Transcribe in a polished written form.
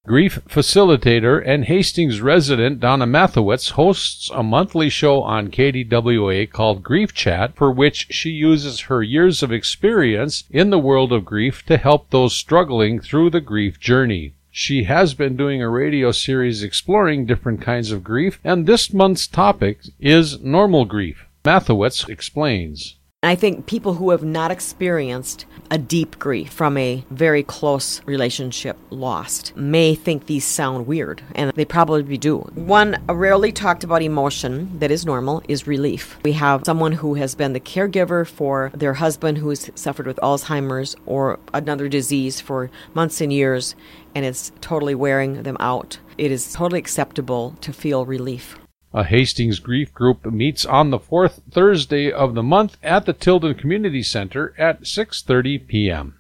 Grief facilitator and Hastings resident Donna Mathewitz hosts a monthly show on KDWA called Grief Chat, for which she uses her years of experience in the world of grief to help those struggling through the grief journey. She has been doing a radio series exploring different kinds of grief, and this month's topic is normal grief. Mathewitz explains. I think people who have not experienced a deep grief from a very close relationship lost may think these sound weird, and they probably do. One rarely talked about emotion that is normal is relief. We have someone who has been the caregiver for their husband who's suffered with Alzheimer's or another disease for months and years, and it's totally wearing them out. It is totally acceptable to feel relief. A Hastings Grief Group meets on the fourth Thursday of the month at the Tilden Community Center at 6:30 p.m.